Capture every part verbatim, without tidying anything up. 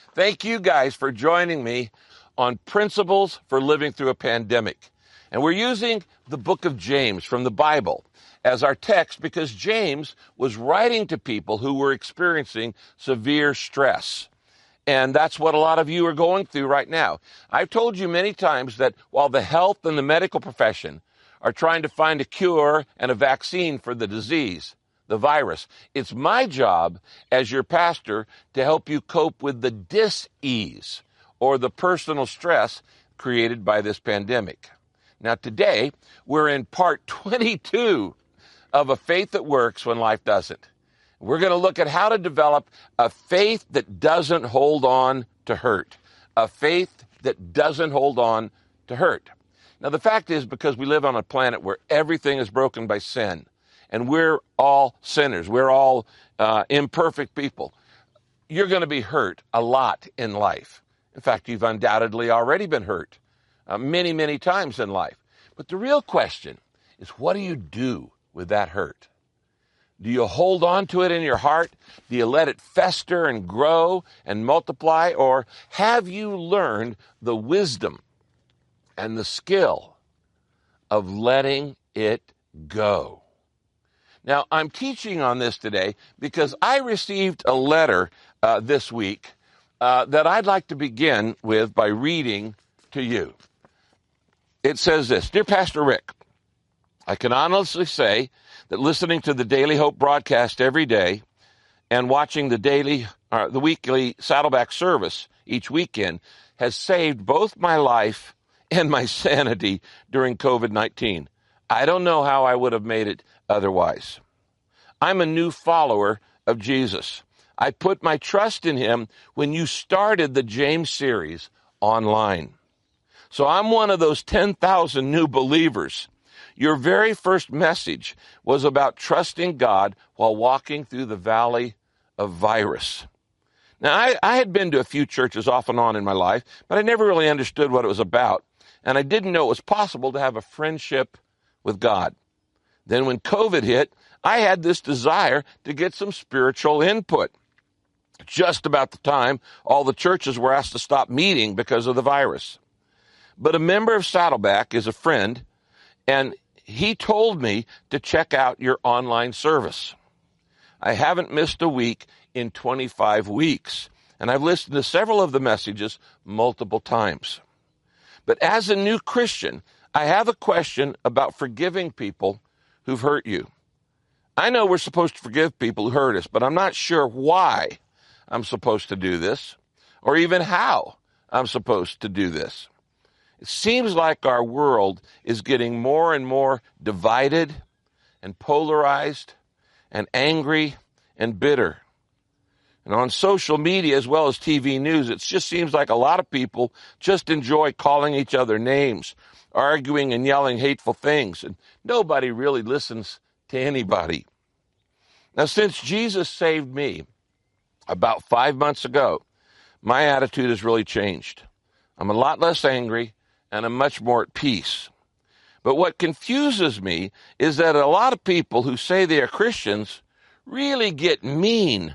Thank you guys for joining me on Principles for Living Through a Pandemic. And we're using the book of James from the Bible as our text because James was writing to people who were experiencing severe stress. And that's what a lot of you are going through right now. I've told you many times that while the health and the medical profession are trying to find a cure and a vaccine for the disease, the virus, it's my job as your pastor to help you cope with the dis-ease or the personal stress created by this pandemic. Now today, we're in part twenty-two of A Faith That Works When Life Doesn't. We're going to look at how to develop a faith that doesn't hold on to hurt. A faith that doesn't hold on to hurt. Now, the fact is, because we live on a planet where everything is broken by sin, and we're all sinners, we're all uh, imperfect people, you're going to be hurt a lot in life. In fact, you've undoubtedly already been hurt uh, many, many times in life. But the real question is, what do you do with that hurt? Do you hold on to it in your heart? Do you let it fester and grow and multiply? Or have you learned the wisdom and the skill of letting it go? Now, I'm teaching on this today because I received a letter uh, this week uh, that I'd like to begin with by reading to you. It says this: Dear Pastor Rick, I can honestly say that listening to the Daily Hope broadcast every day and watching the daily, uh, the weekly Saddleback service each weekend has saved both my life and my sanity during covid nineteen. I don't know how I would have made it otherwise. I'm a new follower of Jesus. I put my trust in him when you started the James series online. So I'm one of those ten thousand new believers. Your very first message was about trusting God while walking through the valley of virus. Now, I, I had been to a few churches off and on in my life, but I never really understood what it was about, and I didn't know it was possible to have a friendship with God. Then when COVID hit, I had this desire to get some spiritual input. Just about the time all the churches were asked to stop meeting because of the virus. But a member of Saddleback is a friend, and he told me to check out your online service. I haven't missed a week in twenty-five weeks, and I've listened to several of the messages multiple times. But as a new Christian, I have a question about forgiving people who've hurt you. I know we're supposed to forgive people who hurt us, but I'm not sure why I'm supposed to do this, or even how I'm supposed to do this. It seems like our world is getting more and more divided and polarized and angry and bitter. And on social media as well as T V news, it just seems like a lot of people just enjoy calling each other names, arguing and yelling hateful things, and nobody really listens to anybody. Now, since Jesus saved me about five months ago, my attitude has really changed. I'm a lot less angry, and I'm much more at peace. But what confuses me is that a lot of people who say they are Christians really get mean,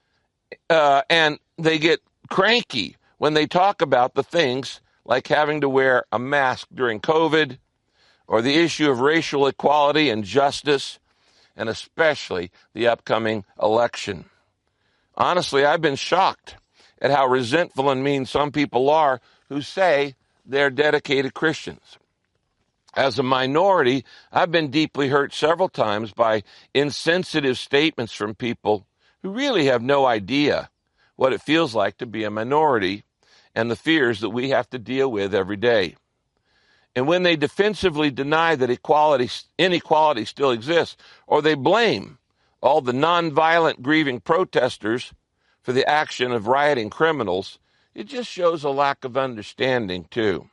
uh, and they get cranky when they talk about the things like having to wear a mask during COVID, or the issue of racial equality and justice, and especially the upcoming election. Honestly, I've been shocked at how resentful and mean some people are who say they're dedicated Christians. As a minority, I've been deeply hurt several times by insensitive statements from people who really have no idea what it feels like to be a minority and the fears that we have to deal with every day. And when they defensively deny that equality, inequality still exists, or they blame all the nonviolent grieving protesters for the action of rioting criminals, it just shows a lack of understanding, too.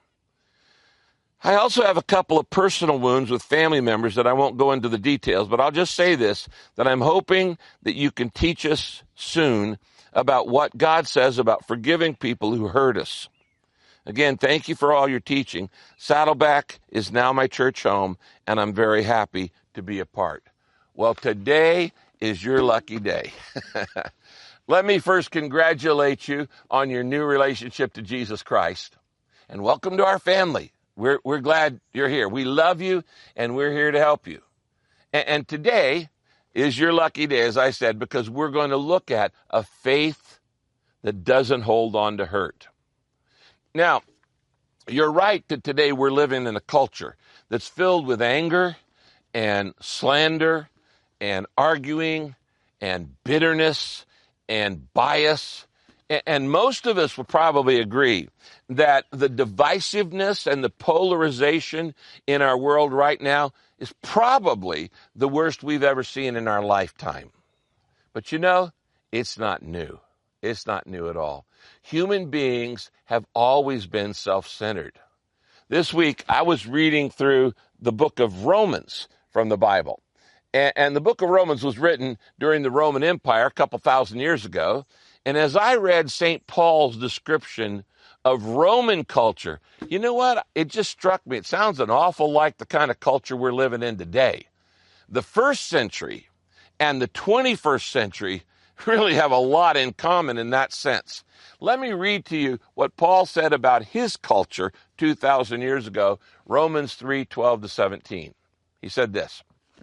I also have a couple of personal wounds with family members that I won't go into the details, but I'll just say this, that I'm hoping that you can teach us soon about what God says about forgiving people who hurt us. Again, thank you for all your teaching. Saddleback is now my church home, and I'm very happy to be a part. Well, today is your lucky day. Let me first congratulate you on your new relationship to Jesus Christ. And welcome to our family. We're, we're glad you're here. We love you, and we're here to help you. And, and today is your lucky day, as I said, because we're going to look at a faith that doesn't hold on to hurt. Now, you're right that today we're living in a culture that's filled with anger and slander and arguing and bitterness and bias. And most of us will probably agree that the divisiveness and the polarization in our world right now is probably the worst we've ever seen in our lifetime. But you know, it's not new. It's not new at all. Human beings have always been self-centered. This week, I was reading through the book of Romans from the Bible. And, and the book of Romans was written during the Roman Empire a couple thousand years ago. And as I read Saint Paul's description of Roman culture, you know what? It just struck me. It sounds an awful like the kind of culture we're living in today. The first century and the twenty-first century really have a lot in common in that sense. Let me read to you what Paul said about his culture two thousand years ago, Romans three, twelve to seventeen. He said this: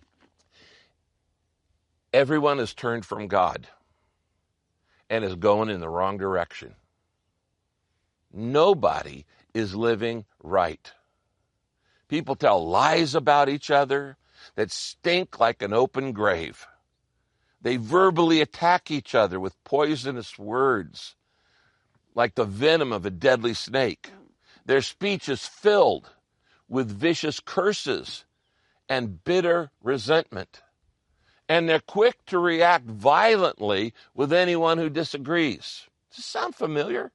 everyone has turned from God and is going in the wrong direction. Nobody is living right. People tell lies about each other that stink like an open grave. They verbally attack each other with poisonous words, like the venom of a deadly snake. Their speech is filled with vicious curses and bitter resentment. And they're quick to react violently with anyone who disagrees. Does this sound familiar?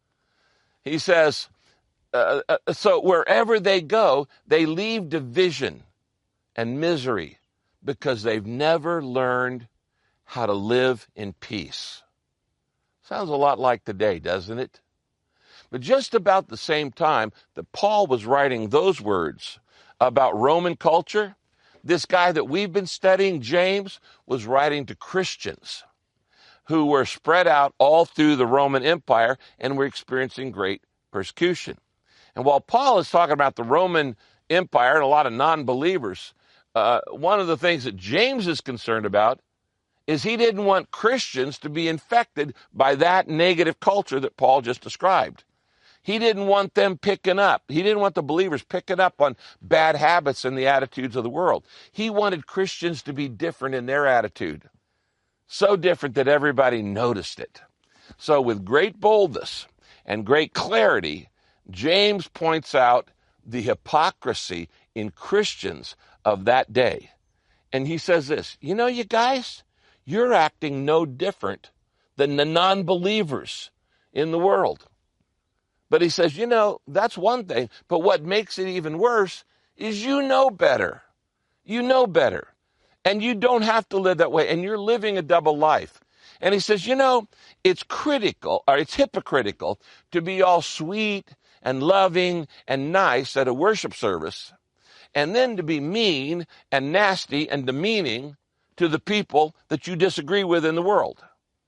He says, uh, uh, so wherever they go, they leave division and misery because they've never learned how to live in peace. Sounds a lot like today, doesn't it? But just about the same time that Paul was writing those words about Roman culture, this guy that we've been studying, James, was writing to Christians who were spread out all through the Roman Empire and were experiencing great persecution. And while Paul is talking about the Roman Empire and a lot of non-believers, uh, one of the things that James is concerned about is he didn't want Christians to be infected by that negative culture that Paul just described. He didn't want them picking up. He didn't want the believers picking up on bad habits and the attitudes of the world. He wanted Christians to be different in their attitude, so different that everybody noticed it. So with great boldness and great clarity, James points out the hypocrisy in Christians of that day. And he says this: you know, you guys, you're acting no different than the non-believers in the world. But he says, you know, that's one thing. But what makes it even worse is you know better. You know better. And you don't have to live that way. And you're living a double life. And he says, you know, it's critical, or it's hypocritical to be all sweet and loving and nice at a worship service, and then to be mean and nasty and demeaning to the people that you disagree with in the world.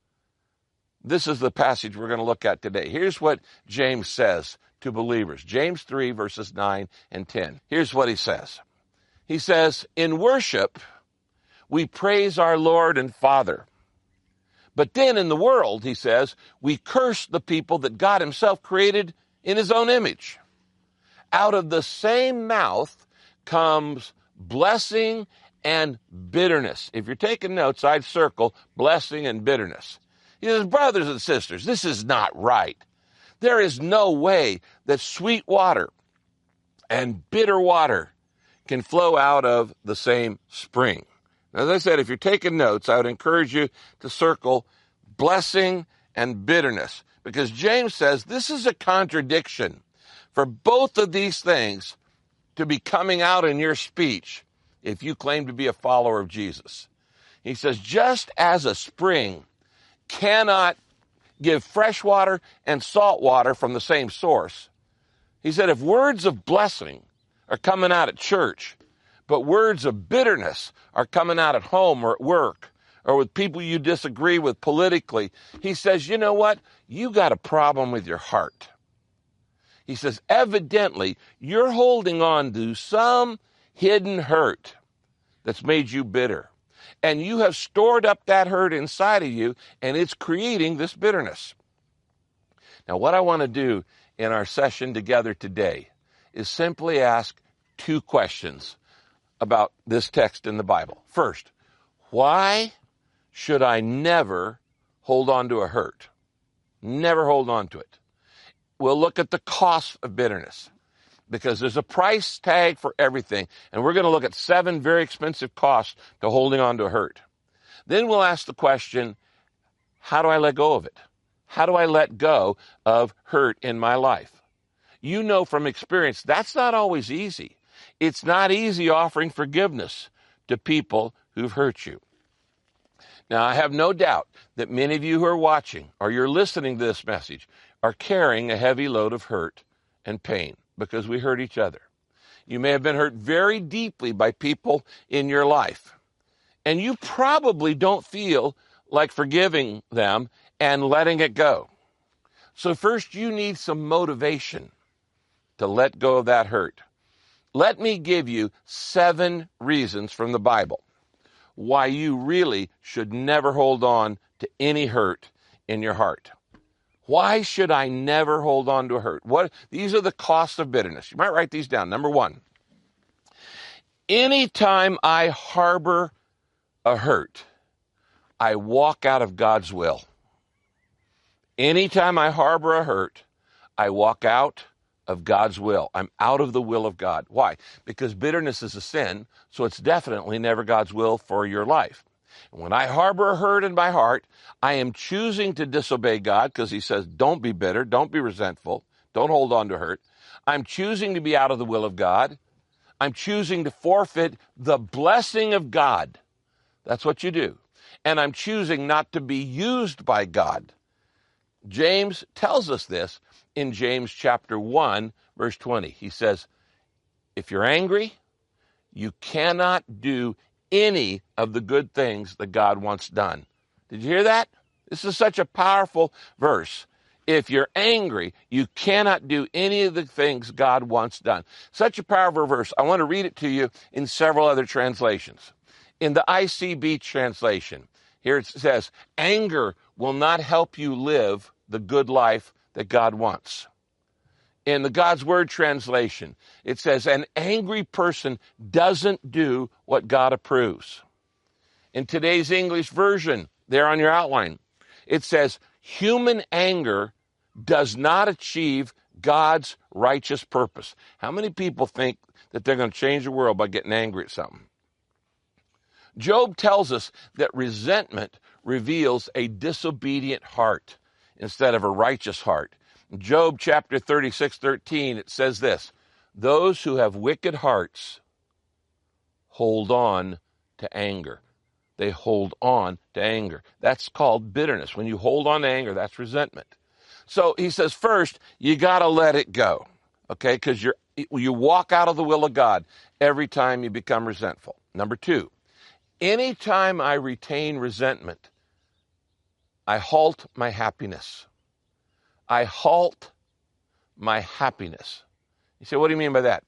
This is the passage we're going to look at today. Here's what James says to believers. James three, verses nine and ten. Here's what he says. He says, in worship, we praise our Lord and Father. But then in the world, he says, we curse the people that God himself created in his own image. Out of the same mouth comes blessing and bitterness. If you're taking notes, I'd circle blessing and bitterness. He says, brothers and sisters, this is not right. There is no way that sweet water and bitter water can flow out of the same spring. As I said, if you're taking notes, I would encourage you to circle blessing and bitterness, because James says this is a contradiction for both of these things to be coming out in your speech if you claim to be a follower of Jesus. He says, just as a spring cannot give fresh water and salt water from the same source, he said, if words of blessing are coming out at church, but words of bitterness are coming out at home or at work or with people you disagree with politically, he says, you know what? You got a problem with your heart. He says, evidently, you're holding on to some hidden hurt that's made you bitter. And you have stored up that hurt inside of you, and it's creating this bitterness. Now, what I want to do in our session together today is simply ask two questions about this text in the Bible. First, why should I never hold on to a hurt? Never hold on to it. We'll look at the cost of bitterness, because there's a price tag for everything, and we're going to look at seven very expensive costs to holding on to a hurt. Then we'll ask the question, how do I let go of it? How do I let go of hurt in my life? You know from experience, that's not always easy. It's not easy offering forgiveness to people who've hurt you. Now, I have no doubt that many of you who are watching or you're listening to this message are carrying a heavy load of hurt and pain because we hurt each other. You may have been hurt very deeply by people in your life, and you probably don't feel like forgiving them and letting it go. So first, you need some motivation to let go of that hurt. Let me give you seven reasons from the Bible why you really should never hold on to any hurt in your heart. Why should I never hold on to a hurt? What? These are the costs of bitterness. You might write these down. Number one, anytime I harbor a hurt, I walk out of God's will. Anytime I harbor a hurt, I walk out of God's will. I'm out of the will of God. Why? Because bitterness is a sin, so it's definitely never God's will for your life. When I harbor a hurt in my heart, I am choosing to disobey God because he says, don't be bitter, don't be resentful, don't hold on to hurt. I'm choosing to be out of the will of God. I'm choosing to forfeit the blessing of God. That's what you do. And I'm choosing not to be used by God. James tells us this in James chapter one, verse twenty. He says, if you're angry, you cannot do any of the good things that God wants done. Did you hear that? This is such a powerful verse. If you're angry, you cannot do any of the things God wants done. Such a powerful verse. I want to read it to you in several other translations. In the I C B translation, here it says, anger will not help you live the good life that God wants. In the God's Word translation, it says, an angry person doesn't do what God approves. In today's English version, there on your outline, it says, human anger does not achieve God's righteous purpose. How many people think that they're going to change the world by getting angry at something? Job tells us that resentment reveals a disobedient heart instead of a righteous heart. In Job chapter thirty-six, thirteen, it says this, those who have wicked hearts hold on to anger. They hold on to anger. That's called bitterness. When you hold on to anger, that's resentment. So he says, first, you got to let it go, okay? Because you're you walk out of the will of God every time you become resentful. Number two, anytime I retain resentment, I halt my happiness. I halt my happiness. You say, what do you mean by that?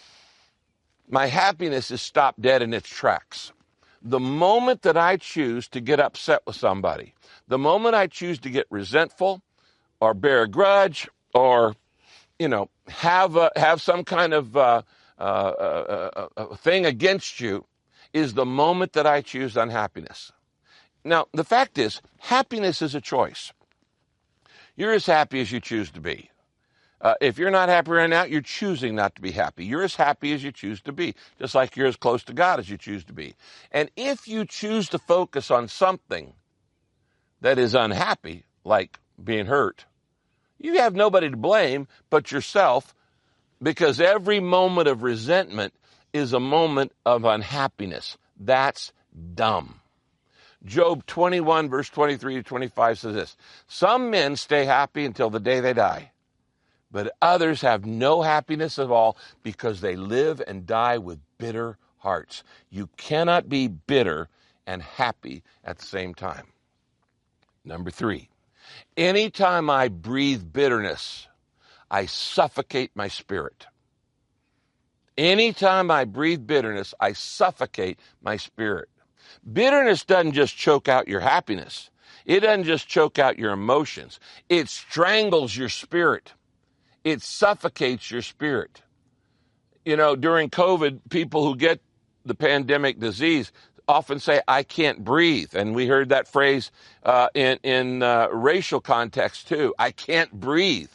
My happiness is stopped dead in its tracks. The moment that I choose to get upset with somebody, the moment I choose to get resentful or bear a grudge or, you know, have a, have some kind of uh, uh, uh, uh, thing against you, is the moment that I choose unhappiness. Now, the fact is, happiness is a choice. You're as happy as you choose to be. Uh, if you're not happy right now, you're choosing not to be happy. You're as happy as you choose to be, just like you're as close to God as you choose to be. And if you choose to focus on something that is unhappy, like being hurt, you have nobody to blame but yourself, because every moment of resentment is a moment of unhappiness. That's dumb. Job twenty-one, verse twenty-three to twenty-five says this, some men stay happy until the day they die, but others have no happiness at all because they live and die with bitter hearts. You cannot be bitter and happy at the same time. Number three, anytime I breathe bitterness, I suffocate my spirit. Anytime I breathe bitterness, I suffocate my spirit. Bitterness doesn't just choke out your happiness. It doesn't just choke out your emotions. It strangles your spirit. It suffocates your spirit. You know, during COVID, people who get the pandemic disease often say, I can't breathe. And we heard that phrase uh, in, in uh, racial context too. I can't breathe.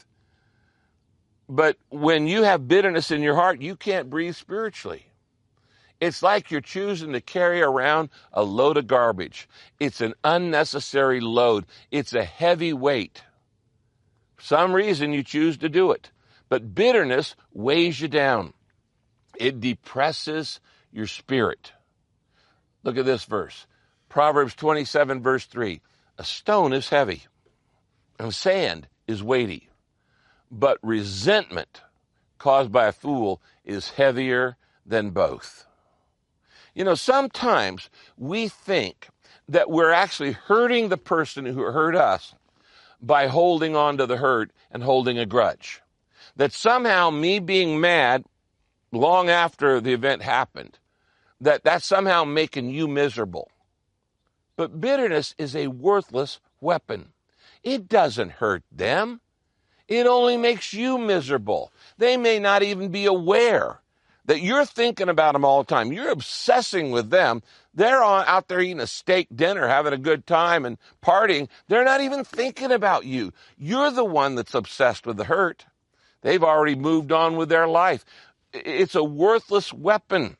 But when you have bitterness in your heart, you can't breathe spiritually. It's like you're choosing to carry around a load of garbage. It's an unnecessary load. It's a heavy weight. For some reason, you choose to do it. But bitterness weighs you down. It depresses your spirit. Look at this verse. Proverbs twenty-seven, verse three. A stone is heavy, and sand is weighty. But resentment caused by a fool is heavier than both. You know, sometimes we think that we're actually hurting the person who hurt us by holding on to the hurt and holding a grudge. That somehow me being mad long after the event happened, that that's somehow making you miserable. But bitterness is a worthless weapon. It doesn't hurt them. It only makes you miserable. They may not even be aware that you're thinking about them all the time. You're obsessing with them. They're on, out there eating a steak dinner, having a good time and partying. They're not even thinking about you. You're the one that's obsessed with the hurt. They've already moved on with their life. It's a worthless weapon.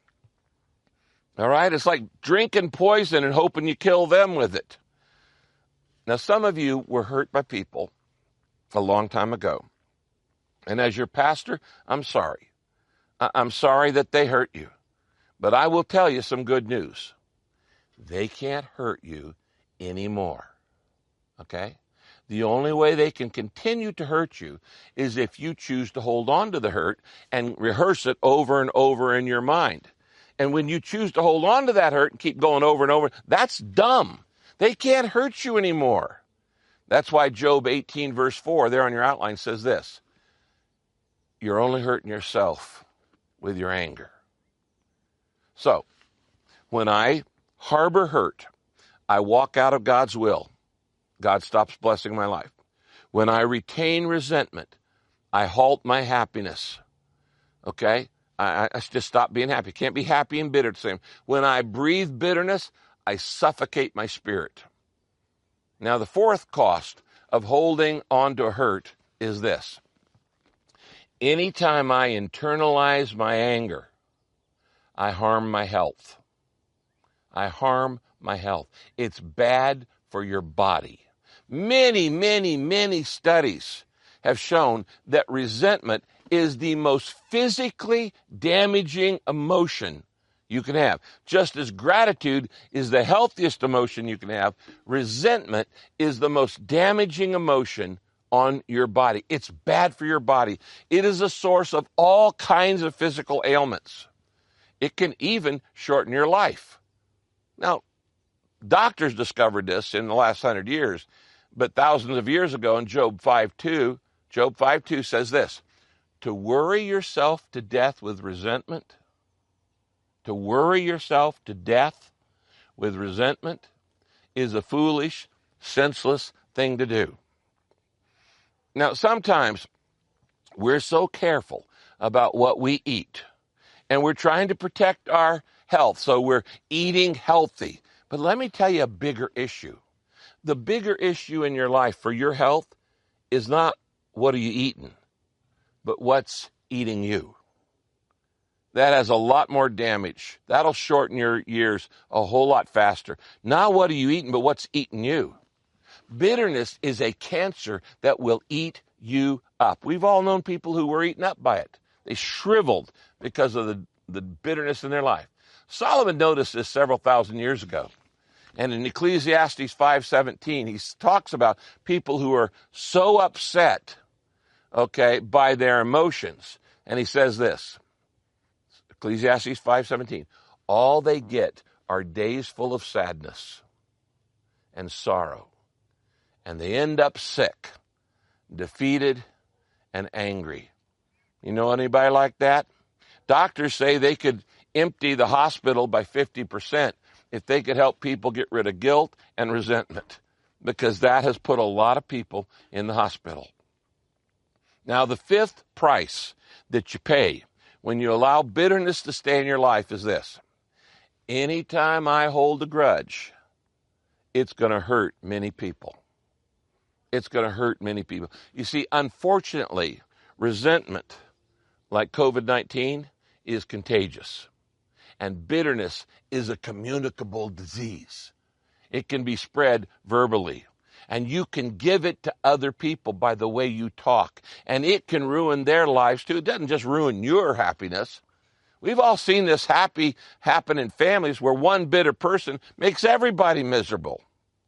All right? It's like drinking poison and hoping you kill them with it. Now, some of you were hurt by people a long time ago. And as your pastor, I'm sorry. I'm sorry that they hurt you. But I will tell you some good news. They can't hurt you anymore. Okay? The only way they can continue to hurt you is if you choose to hold on to the hurt and rehearse it over and over in your mind. And when you choose to hold on to that hurt and keep going over and over, that's dumb. They can't hurt you anymore. That's why Job eighteen, verse four, there on your outline, says this. You're only hurting yourself with your anger. So, when I harbor hurt, I walk out of God's will. God stops blessing my life. When I retain resentment, I halt my happiness. Okay? I, I just stop being happy. Can't be happy and bitter at the same. When I breathe bitterness, I suffocate my spirit. Now, the fourth cost of holding on to a hurt is this. Anytime I internalize my anger, I harm my health. I harm my health. It's bad for your body. Many, many, many studies have shown that resentment is the most physically damaging emotion you can have. Just as gratitude is the healthiest emotion you can have, resentment is the most damaging emotion on your body. It's bad for your body. It is a source of all kinds of physical ailments. It can even shorten your life. Now, doctors discovered this in the last hundred years, but thousands of years ago in Job five two, Job five two says this, to worry yourself to death with resentment, to worry yourself to death with resentment is a foolish, senseless thing to do. Now, sometimes we're so careful about what we eat, and we're trying to protect our health, so we're eating healthy. But let me tell you a bigger issue. The bigger issue in your life for your health is not what are you eating, but what's eating you. That has a lot more damage. That'll shorten your years a whole lot faster. Not what are you eating, but what's eating you. Bitterness is a cancer that will eat you up. We've all known people who were eaten up by it. They shriveled because of the, the bitterness in their life. Solomon noticed this several thousand years ago. And in Ecclesiastes five seventeen, he talks about people who are so upset, okay, by their emotions. And he says this, Ecclesiastes five seventeen, all they get are days full of sadness and sorrow. And they end up sick, defeated, and angry. You know anybody like that? Doctors say they could empty the hospital by fifty percent if they could help people get rid of guilt and resentment, because that has put a lot of people in the hospital. Now, the fifth price that you pay when you allow bitterness to stay in your life is this. Anytime I hold a grudge, it's going to hurt many people. It's going to hurt many people. You see, unfortunately, resentment, like covid nineteen, is contagious. And bitterness is a communicable disease. It can be spread verbally. And you can give it to other people by the way you talk. And it can ruin their lives too. It doesn't just ruin your happiness. We've all seen this happy happen in families where one bitter person makes everybody miserable.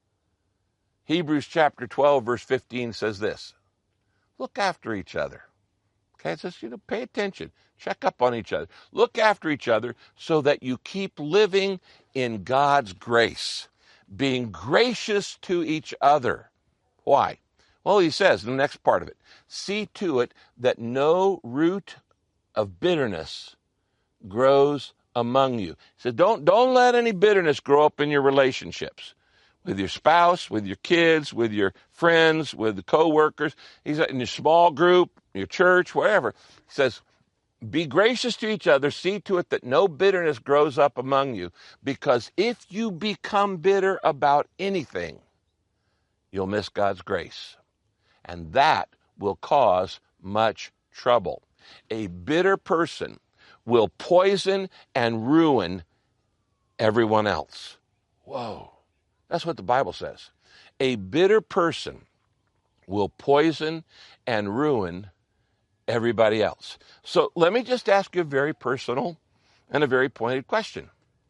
Hebrews chapter twelve, verse fifteen says this. Look after each other. Okay, it says, you know, pay attention. Check up on each other. Look after each other so that you keep living in God's grace, being gracious to each other. Why? Well, he says in the next part of it, see to it that no root of bitterness grows among you. He says, don't, don't let any bitterness grow up in your relationships. With your spouse, with your kids, with your friends, with the co-workers. He's in your small group, your church, wherever. He says, be gracious to each other. See to it that no bitterness grows up among you. Because if you become bitter about anything, you'll miss God's grace. And that will cause much trouble. A bitter person will poison and ruin everyone else. Whoa. That's what the Bible says. A bitter person will poison and ruin everybody else. So let me just ask you a very personal and a very pointed question.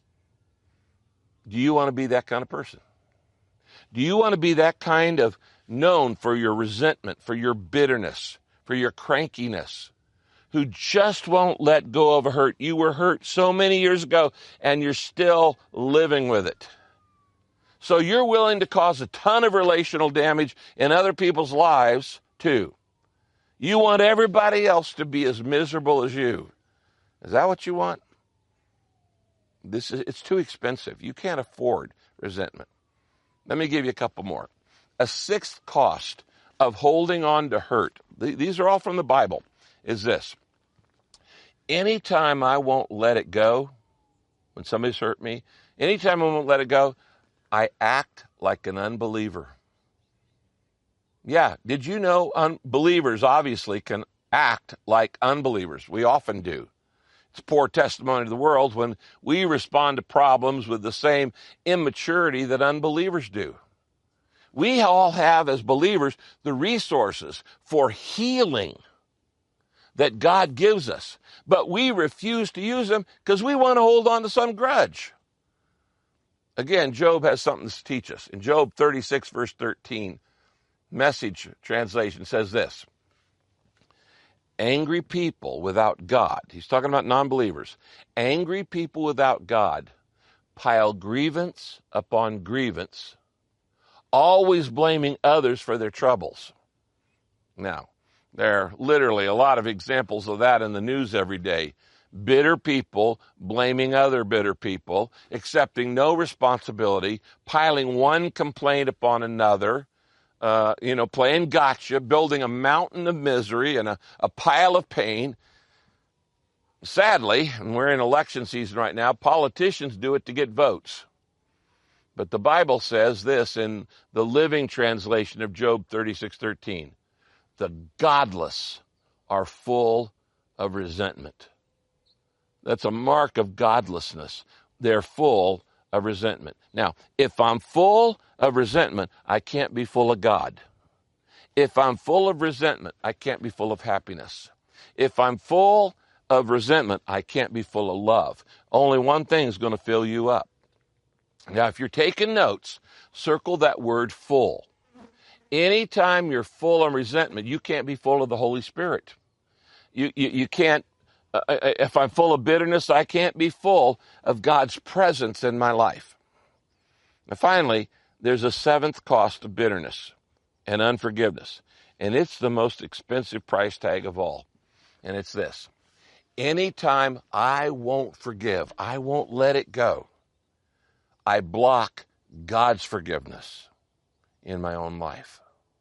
Do you want to be that kind of person? Do you want to be that kind of known for your resentment, for your bitterness, for your crankiness, who just won't let go of a hurt? You were hurt so many years ago and you're still living with it. So you're willing to cause a ton of relational damage in other people's lives, too. You want everybody else to be as miserable as you. Is that what you want? This is, it's too expensive. You can't afford resentment. Let me give you a couple more. A sixth cost of holding on to hurt, these are all from the Bible, is this. Anytime I won't let it go, when somebody's hurt me, anytime I won't let it go, I act like an unbeliever. Yeah, did you know unbelievers obviously can act like unbelievers? We often do. It's poor testimony to the world when we respond to problems with the same immaturity that unbelievers do. We all have, as believers, the resources for healing that God gives us, but we refuse to use them because we want to hold on to some grudge. Again, Job has something to teach us. In Job thirty-six, verse thirteen, Message translation says this. Angry people without God, he's talking about non-believers, angry people without God pile grievance upon grievance, always blaming others for their troubles. Now, there are literally a lot of examples of that in the news every day. Bitter people blaming other bitter people, accepting no responsibility, piling one complaint upon another, uh, you know, playing gotcha, building a mountain of misery and a, a pile of pain. Sadly, and we're in election season right now, politicians do it to get votes. But the Bible says this in the Living Translation of Job thirty-six thirteen. The godless are full of resentment. That's a mark of godlessness. They're full of resentment. Now, if I'm full of resentment, I can't be full of God. If I'm full of resentment, I can't be full of happiness. If I'm full of resentment, I can't be full of love. Only one thing is going to fill you up. Now, if you're taking notes, circle that word full. Anytime you're full of resentment, you can't be full of the Holy Spirit. You, you, you can't uh, if I'm full of bitterness, I can't be full of God's presence in my life. And finally, there's a seventh cost of bitterness and unforgiveness. And it's the most expensive price tag of all. And it's this. Anytime I won't forgive, I won't let it go, I block God's forgiveness in my own life.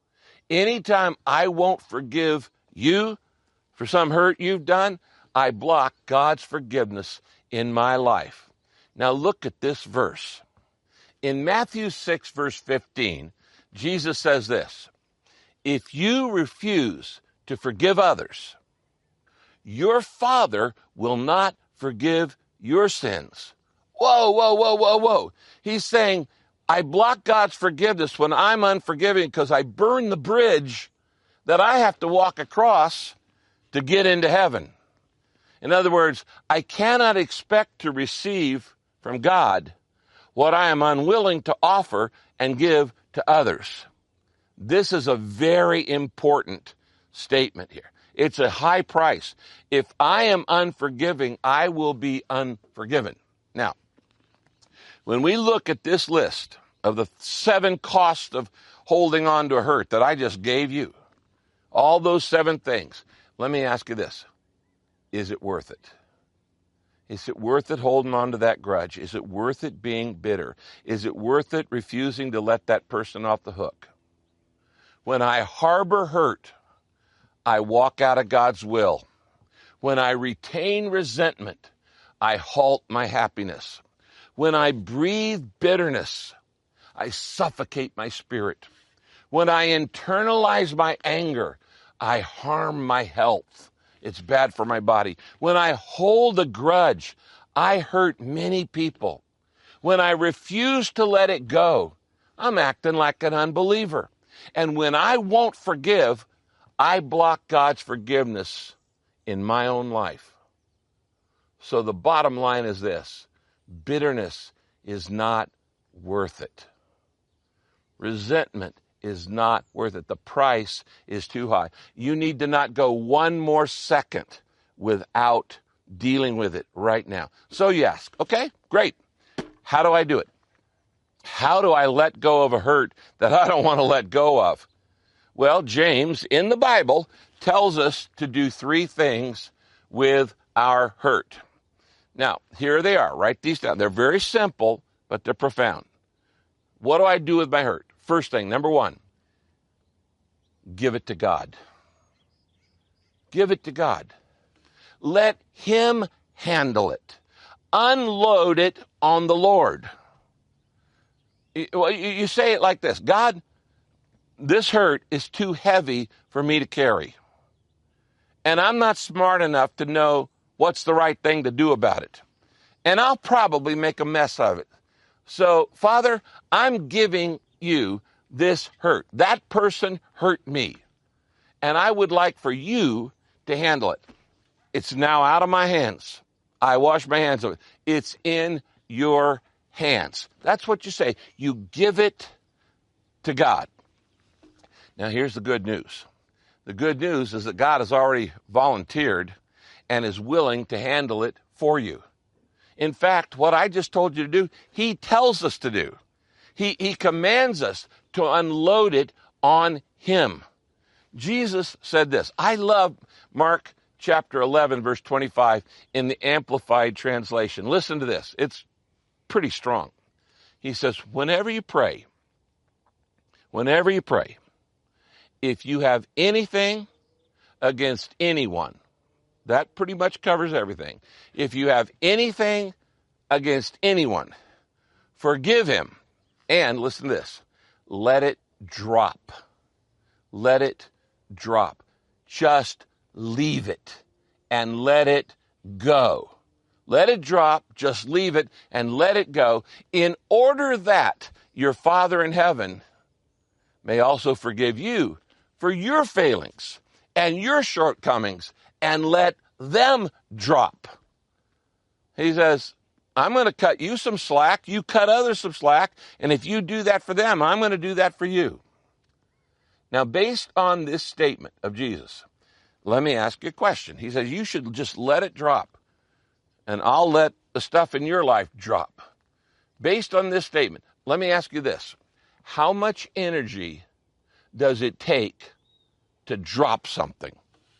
Anytime I won't forgive you for some hurt you've done, I block God's forgiveness in my life. Now look at this verse. In Matthew six, verse fifteen, Jesus says this, if you refuse to forgive others, your Father will not forgive your sins. Whoa, whoa, whoa, whoa, whoa. He's saying, I block God's forgiveness when I'm unforgiving because I burn the bridge that I have to walk across to get into heaven. In other words, I cannot expect to receive from God what I am unwilling to offer and give to others. This is a very important statement here. It's a high price. If I am unforgiving, I will be unforgiven. Now, when we look at this list of the seven costs of holding on to a hurt that I just gave you, all those seven things, let me ask you this. Is it worth it? Is it worth it holding on to that grudge? Is it worth it being bitter? Is it worth it refusing to let that person off the hook? When I harbor hurt, I walk out of God's will. When I retain resentment, I halt my happiness. When I breathe bitterness, I suffocate my spirit. When I internalize my anger, I harm my health. It's bad for my body. When I hold a grudge, I hurt many people. When I refuse to let it go, I'm acting like an unbeliever. And when I won't forgive, I block God's forgiveness in my own life. So the bottom line is this. Bitterness is not worth it. Resentment is not worth it. The price is too high. You need to not go one more second without dealing with it right now. So you ask, okay, great. How do I do it? How do I let go of a hurt that I don't want to let go of? Well, James, in the Bible, tells us to do three things with our hurt. Now, here they are. Write these down. They're very simple, but they're profound. What do I do with my hurt? First thing, number one, give it to God. Give it to God. Let Him handle it. Unload it on the Lord. You say it like this, God, this hurt is too heavy for me to carry. And I'm not smart enough to know what's the right thing to do about it. And I'll probably make a mess of it. So, Father, I'm giving you this hurt. That person hurt me. And I would like for you to handle it. It's now out of my hands. I wash my hands of it. It's in your hands. That's what you say. You give it to God. Now, here's the good news. The good news is that God has already volunteered and is willing to handle it for you. In fact, what I just told you to do, He tells us to do. He, he commands us to unload it on Him. Jesus said this. I love Mark chapter eleven, verse twenty-five in the Amplified Translation. Listen to this. It's pretty strong. He says, whenever you pray, whenever you pray, if you have anything against anyone, that pretty much covers everything. If you have anything against anyone, forgive him. And listen to this. Let it drop. Let it drop. Just leave it and let it go. Let it drop, just leave it and let it go, in order that your Father in heaven may also forgive you for your failings and your shortcomings, and let them drop. He says, I'm going to cut you some slack, you cut others some slack, and if you do that for them, I'm going to do that for you. Now, based on this statement of Jesus, let me ask you a question. He says, you should just let it drop, and I'll let the stuff in your life drop. Based on this statement, let me ask you this. How much energy does it take to drop something?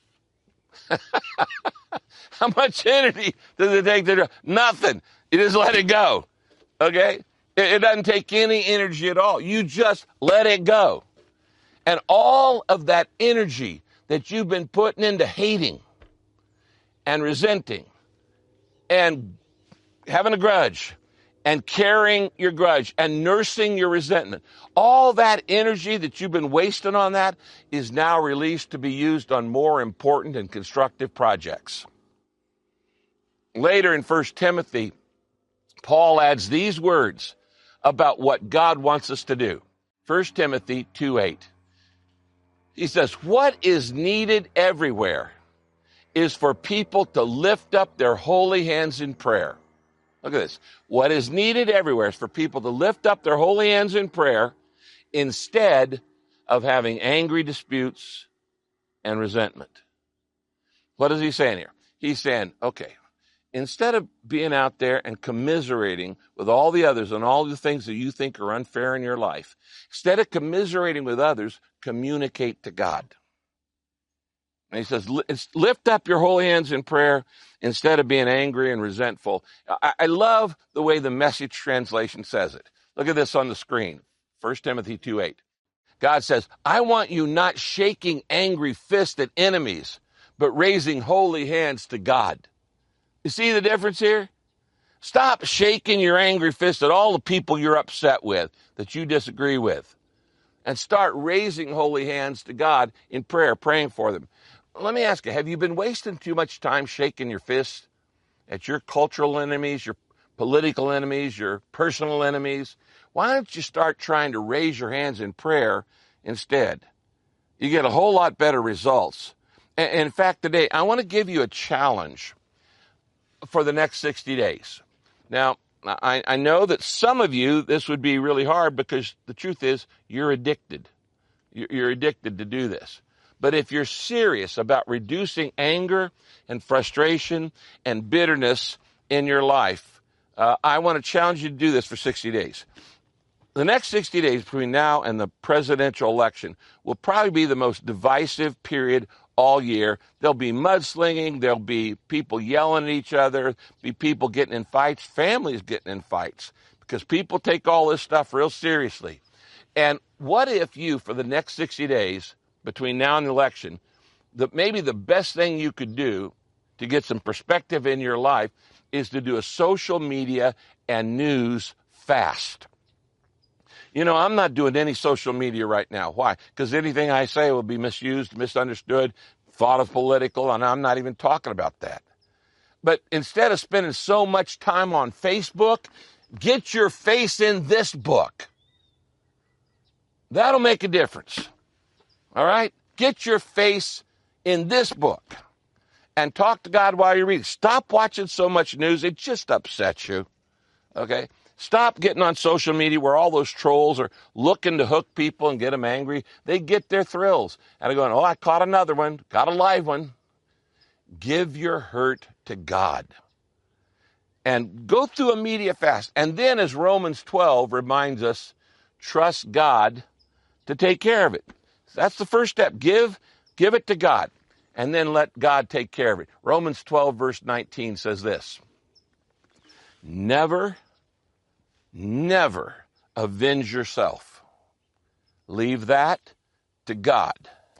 How much energy does it take to drop? Nothing. You just let it go. Okay? It, it doesn't take any energy at all. You just let it go. And all of that energy that you've been putting into hating and resenting and having a grudge and carrying your grudge and nursing your resentment, all that energy that you've been wasting on that is now released to be used on more important and constructive projects. Later in First Timothy, Paul adds these words about what God wants us to do. First Timothy two eight. He says, what is needed everywhere is for people to lift up their holy hands in prayer. Look at this. What is needed everywhere is for people to lift up their holy hands in prayer instead of having angry disputes and resentment. What is he saying here? He's saying, okay, instead of being out there and commiserating with all the others and all the things that you think are unfair in your life, instead of commiserating with others, communicate to God. And he says, lift up your holy hands in prayer instead of being angry and resentful. I, I love the way the Message translation says it. Look at this on the screen. First Timothy two eight. God says, I want you not shaking angry fists at enemies, but raising holy hands to God. You see the difference here? Stop shaking your angry fist at all the people you're upset with, that you disagree with, and start raising holy hands to God in prayer, praying for them. Let me ask you, have you been wasting too much time shaking your fist at your cultural enemies, your political enemies, your personal enemies? Why don't you start trying to raise your hands in prayer instead? You get a whole lot better results. And in fact, today, I want to give you a challenge for the next sixty days. Now, I, I know that some of you, this would be really hard because the truth is you're addicted. You're addicted to do this. But if you're serious about reducing anger and frustration and bitterness in your life, uh, I want to challenge you to do this for sixty days. The next sixty days between now and the presidential election will probably be the most divisive period all year. There'll be mudslinging. There'll be people yelling at each other, be people getting in fights, families getting in fights, because people take all this stuff real seriously. And what if you, for the next sixty days, between now and the election, that maybe the best thing you could do to get some perspective in your life is to do a social media and news fast. You know, I'm not doing any social media right now. Why? Because anything I say will be misused, misunderstood, thought of political, and I'm not even talking about that. But instead of spending so much time on Facebook, get your face in this book. That'll make a difference. All right? Get your face in this book and talk to God while you read. Stop watching so much news. It just upsets you. Okay? Stop getting on social media where all those trolls are looking to hook people and get them angry. They get their thrills. And they're going, oh, I caught another one. Got a live one. Give your hurt to God. And go through a media fast. And then, as Romans twelve reminds us, trust God to take care of it. That's the first step. Give, give it to God, and then let God take care of it. Romans twelve, verse nineteen says this, never, never avenge yourself. Leave that to God.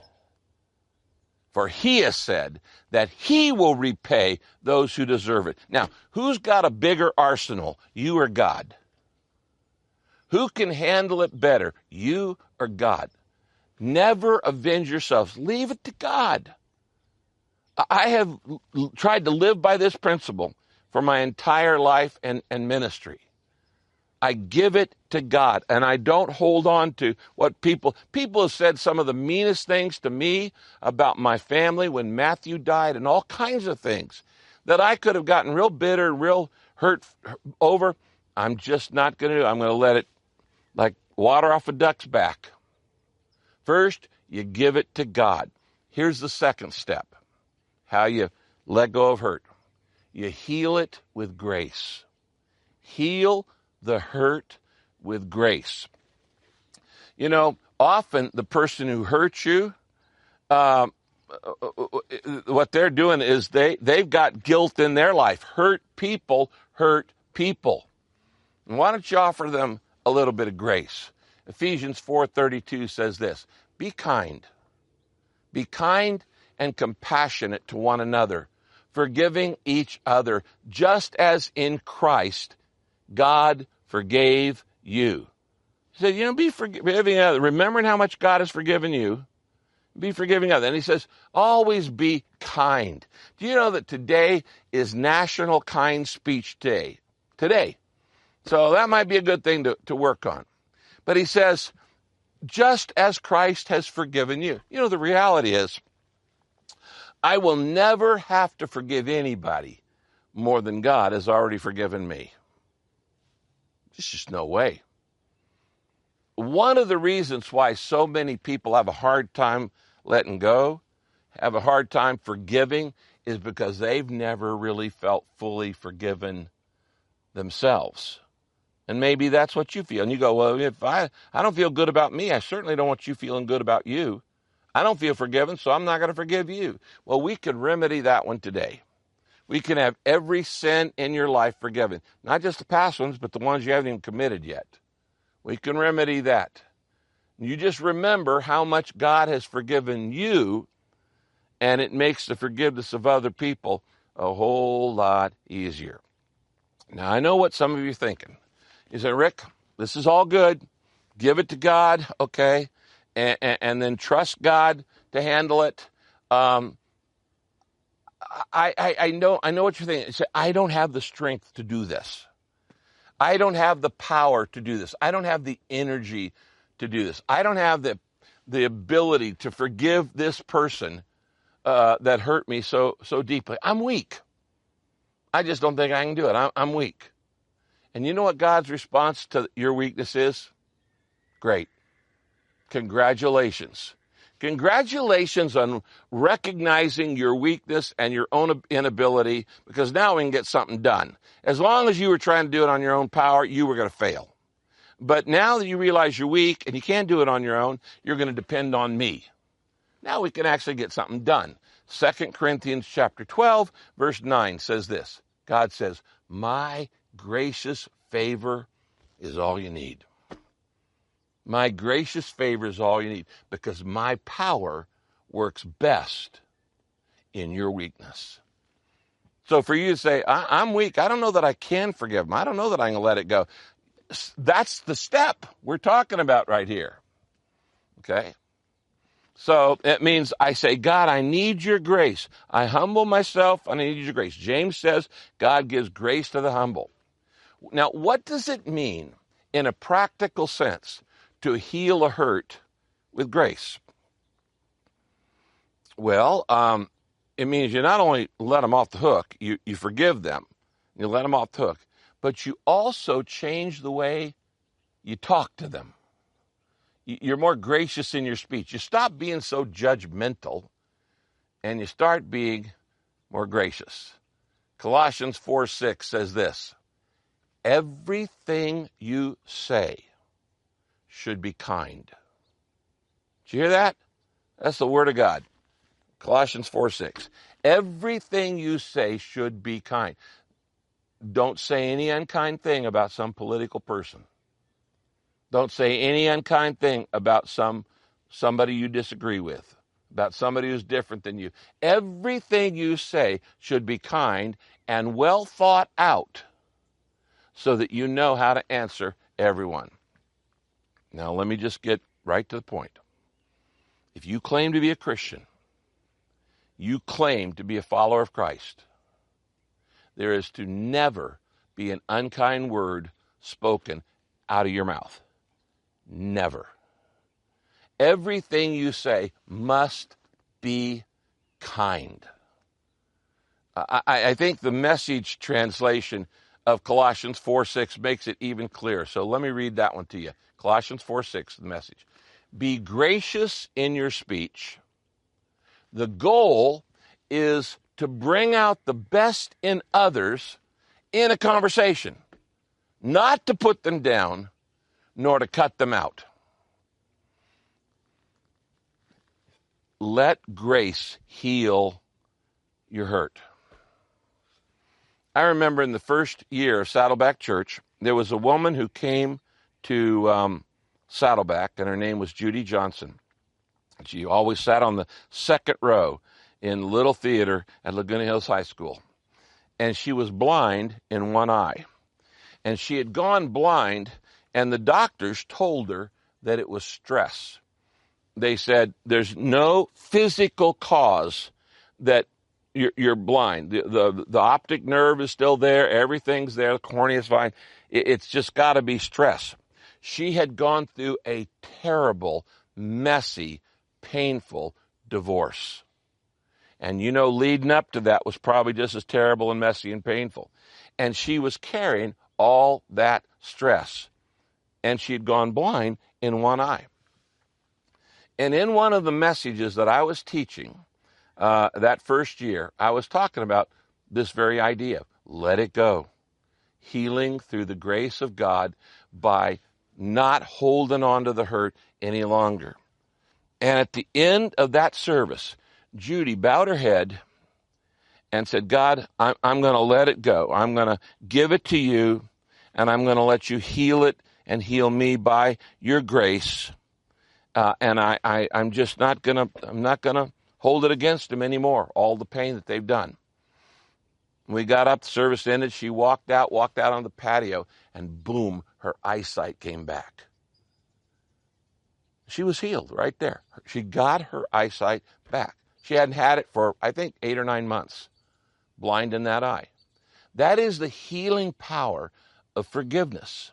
For he has said that he will repay those who deserve it. Now, who's got a bigger arsenal, you or God? Who can handle it better, you or God? Never avenge yourselves. Leave it to God. I have tried to live by this principle for my entire life and, and ministry. I give it to God, and I don't hold on to what people, people have said some of the meanest things to me about my family when Matthew died and all kinds of things that I could have gotten real bitter, real hurt over. I'm just not going to do. I'm going to let it like water off a duck's back. First, you give it to God. Here's the second step, how you let go of hurt. You heal it with grace. Heal the hurt with grace. You know, often the person who hurts you, um, what they're doing is they, they've got guilt in their life. Hurt people hurt people. And why don't you offer them a little bit of grace? Ephesians four thirty-two says this, be kind. Be kind and compassionate to one another, forgiving each other, just as in Christ God forgave you. He said, you know, be forgiving others. Remembering how much God has forgiven you, be forgiving others. And he says, always be kind. Do you know that today is National Kind Speech Day? Today. So that might be a good thing to, to work on. But he says, just as Christ has forgiven you. You know, the reality is, I will never have to forgive anybody more than God has already forgiven me. There's just no way. One of the reasons why so many people have a hard time letting go, have a hard time forgiving, is because they've never really felt fully forgiven themselves. And maybe that's what you feel. And you go, well, if I, I don't feel good about me, I certainly don't want you feeling good about you. I don't feel forgiven, so I'm not going to forgive you. Well, we can remedy that one today. We can have every sin in your life forgiven. Not just the past ones, but the ones you haven't even committed yet. We can remedy that. You just remember how much God has forgiven you, and it makes the forgiveness of other people a whole lot easier. Now, I know what some of you are thinking. You say, Rick, this is all good. Give it to God, okay, and, and, and then trust God to handle it. Um, I, I, I know I know what you're thinking. You say, I don't have the strength to do this. I don't have the power to do this. I don't have the energy to do this. I don't have the the ability to forgive this person uh, that hurt me so so deeply. I'm weak. I just don't think I can do it. I'm, I'm weak. And you know what God's response to your weakness is? Great. Congratulations. Congratulations on recognizing your weakness and your own inability, because now we can get something done. As long as you were trying to do it on your own power, you were going to fail. But now that you realize you're weak and you can't do it on your own, you're going to depend on me. Now we can actually get something done. Second Corinthians chapter twelve, verse nine says this. God says, my gracious favor is all you need. My gracious favor is all you need, because my power works best in your weakness. So for you to say, I- I'm weak, I don't know that I can forgive him. I don't know that I can let it go. That's the step we're talking about right here. Okay? So it means I say, God, I need your grace. I humble myself, and I need your grace. James says God gives grace to the humble. Now, what does it mean in a practical sense to heal a hurt with grace? Well, um, it means you not only let them off the hook, you, you forgive them, you let them off the hook, but you also change the way you talk to them. You're more gracious in your speech. You stop being so judgmental, and you start being more gracious. Colossians four six says this, everything you say should be kind. Did you hear that? That's the word of God. Colossians four six. Everything you say should be kind. Don't say any unkind thing about some political person. Don't say any unkind thing about some somebody you disagree with, about somebody who's different than you. Everything you say should be kind and well thought out, so that you know how to answer everyone. Now, let me just get right to the point. If you claim to be a Christian, you claim to be a follower of Christ, there is to never be an unkind word spoken out of your mouth. Never. Everything you say must be kind. I, I think the Message translation of Colossians four six makes it even clearer. So let me read that one to you. Colossians four six, the Message. Be gracious in your speech, The goal is to bring out the best in others in a conversation, not to put them down, nor to cut them out. Let grace heal your hurt. I remember in the first year of Saddleback Church, there was a woman who came to um, Saddleback, and her name was Judy Johnson. She always sat on the second row in the little theater at Laguna Hills High School. And she was blind in one eye. And she had gone blind, and the doctors told her that it was stress. They said, there's no physical cause that you're, you're blind. The, the, the optic nerve is still there. Everything's there. The cornea is fine. It, it's just got to be stress. She had gone through a terrible, messy, painful divorce. And you know, leading up to that was probably just as terrible and messy and painful. And she was carrying all that stress. And she had gone blind in one eye. And in one of the messages that I was teaching uh, that first year, I was talking about this very idea. Let it go. Healing through the grace of God by not holding on to the hurt any longer. And at the end of that service, Judy bowed her head and said, God, I'm, I'm going to let it go. I'm going to give it to you, and I'm going to let you heal it and heal me by your grace. Uh, and I, I, I'm just not going to, I'm not going to hold it against them anymore, all the pain that they've done. We got up, the service ended, she walked out, walked out on the patio, and boom, her eyesight came back. She was healed right there. She got her eyesight back. She hadn't had it for, I think, eight or nine months, blind in that eye. That is the healing power of forgiveness.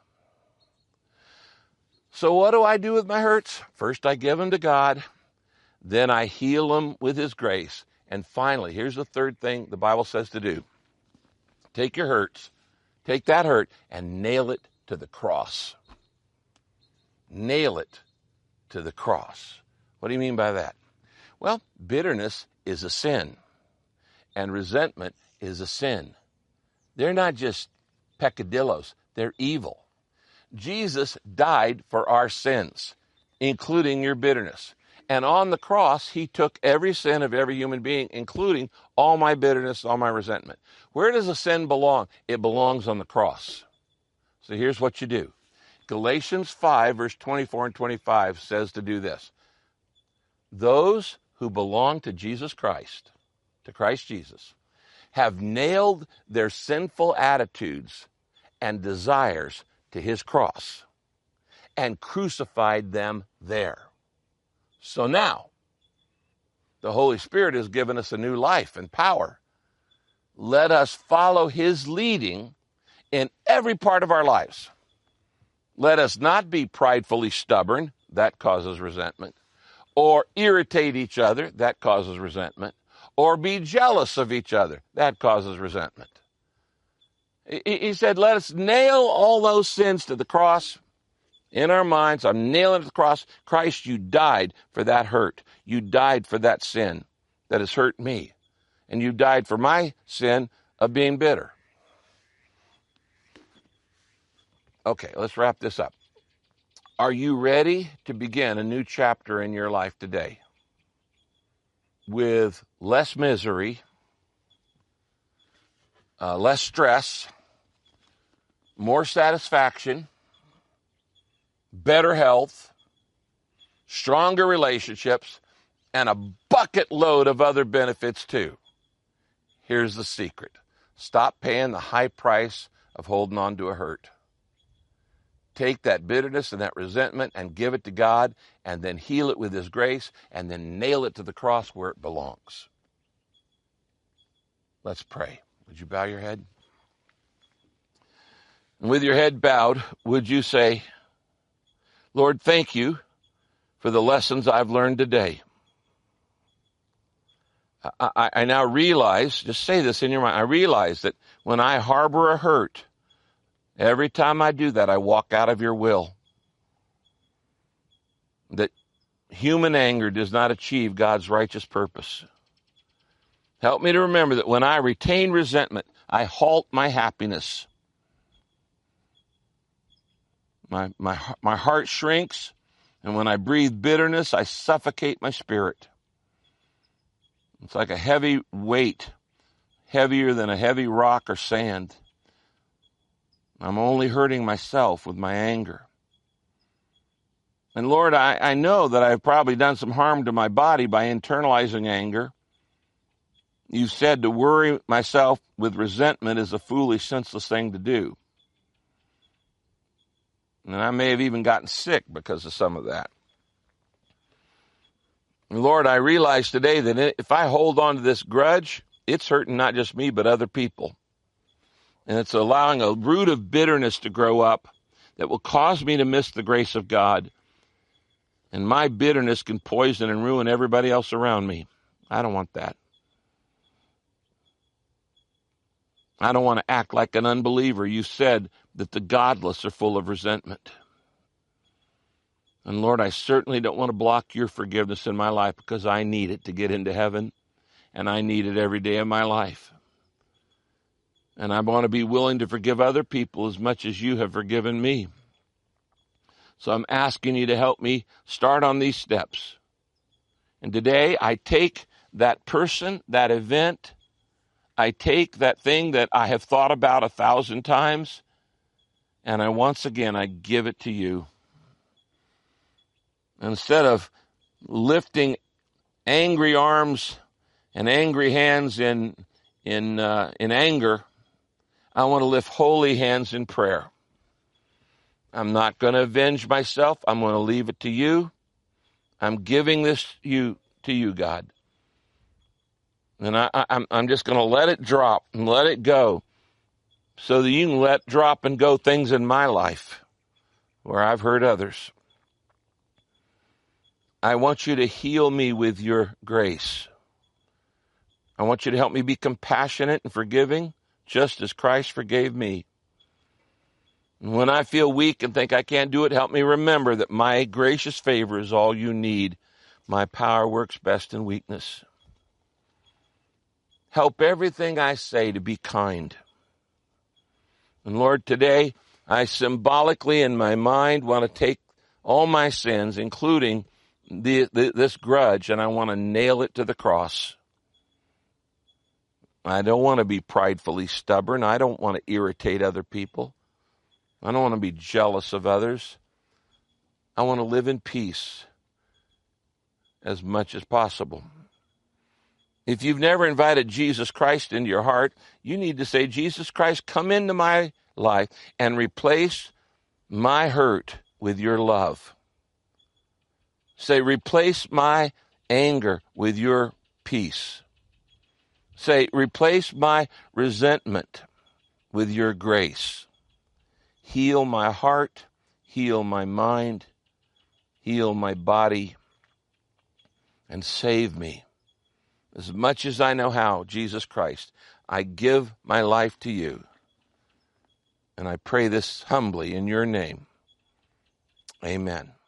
So what do I do with my hurts? First, I give them to God. Then I heal them with his grace. And finally, here's the third thing the Bible says to do. Take your hurts, take that hurt, and nail it to the cross. Nail it to the cross. What do you mean by that? Well, bitterness is a sin, and resentment is a sin. They're not just peccadillos, they're evil. Jesus died for our sins, including your bitterness. And on the cross, he took every sin of every human being, including all my bitterness, all my resentment. Where does a sin belong? It belongs on the cross. So here's what you do. Galatians five, verse twenty-four and twenty-five says to do this. Those who belong to Jesus Christ, to Christ Jesus, have nailed their sinful attitudes and desires to his cross and crucified them there. So now, the Holy Spirit has given us a new life and power. Let us follow his leading in every part of our lives. Let us not be pridefully stubborn, that causes resentment, or irritate each other, that causes resentment, or be jealous of each other, that causes resentment. He said, let us nail all those sins to the cross in our minds. I'm nailing it to the cross. Christ, you died for that hurt. You died for that sin that has hurt me. And you died for my sin of being bitter. Okay, let's wrap this up. Are you ready to begin a new chapter in your life today with less misery, uh, less stress, more satisfaction, better health, stronger relationships, and a bucket load of other benefits too? Here's the secret. Stop paying the high price of holding on to a hurt. Take that bitterness and that resentment and give it to God, and then heal it with his grace, and then nail it to the cross where it belongs. Let's pray. Would you bow your head? And with your head bowed, would you say, Lord, thank you for the lessons I've learned today. I, I, I now realize, just say this in your mind, I realize that when I harbor a hurt, every time I do that, I walk out of your will. That human anger does not achieve God's righteous purpose. Help me to remember that when I retain resentment, I halt my happiness. My, my, my heart shrinks, and when I breathe bitterness, I suffocate my spirit. It's like a heavy weight, heavier than a heavy rock or sand. I'm only hurting myself with my anger. And Lord, I, I know that I've probably done some harm to my body by internalizing anger. You said to worry myself with resentment is a foolish, senseless thing to do. And I may have even gotten sick because of some of that. And Lord, I realize today that if I hold on to this grudge, it's hurting not just me, but other people. And it's allowing a root of bitterness to grow up that will cause me to miss the grace of God. And my bitterness can poison and ruin everybody else around me. I don't want that. I don't want to act like an unbeliever. You said that the godless are full of resentment. And Lord, I certainly don't want to block your forgiveness in my life because I need it to get into heaven, and I need it every day of my life. And I want to be willing to forgive other people as much as you have forgiven me. So I'm asking you to help me start on these steps. And today I take that person, that event, I take that thing that I have thought about a thousand times, and I once again, I give it to you. Instead of lifting angry arms and angry hands in, in, uh, in anger, I want to lift holy hands in prayer. I'm not going to avenge myself. I'm going to leave it to you. I'm giving this you to you, God. And I, I, I'm, I'm just going to let it drop and let it go so that you can let drop and go things in my life where I've hurt others. I want you to heal me with your grace. I want you to help me be compassionate and forgiving, just as Christ forgave me. And when I feel weak and think I can't do it, help me remember that my gracious favor is all you need. My power works best in weakness. Help everything I say to be kind. And Lord, today I symbolically in my mind want to take all my sins, including the, the, this grudge, and I want to nail it to the cross. I don't want to be pridefully stubborn. I don't want to irritate other people. I don't want to be jealous of others. I want to live in peace as much as possible. If you've never invited Jesus Christ into your heart, you need to say, Jesus Christ, come into my life and replace my hurt with your love. Say, replace my anger with your peace. Say, replace my resentment with your grace. Heal my heart, heal my mind, heal my body, and save me. As much as I know how, Jesus Christ, I give my life to you. And I pray this humbly in your name. Amen.